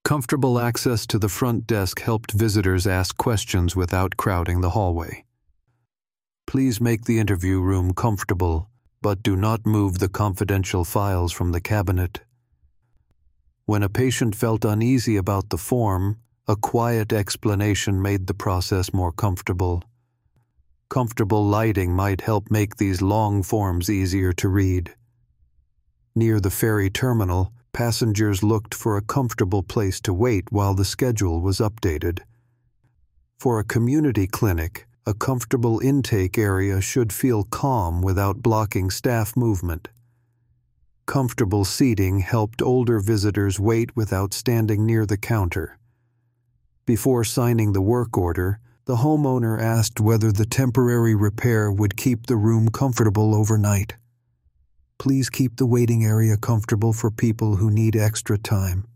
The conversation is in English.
Comfortable access to the front desk helped visitors ask questions without crowding the hallway. Please make the interview room comfortable, but do not move the confidential files from the cabinet. When a patient felt uneasy about the form, a quiet explanation made the process more comfortable. Comfortable lighting might help make these long forms easier to read. Near the ferry terminal, passengers looked for a comfortable place to wait while the schedule was updated. For a community clinic, a comfortable intake area should feel calm without blocking staff movement. Comfortable seating helped older visitors wait without standing near the counter. Before signing the work order, the homeowner asked whether the temporary repair would keep the room comfortable overnight. Please keep the waiting area comfortable for people who need extra time.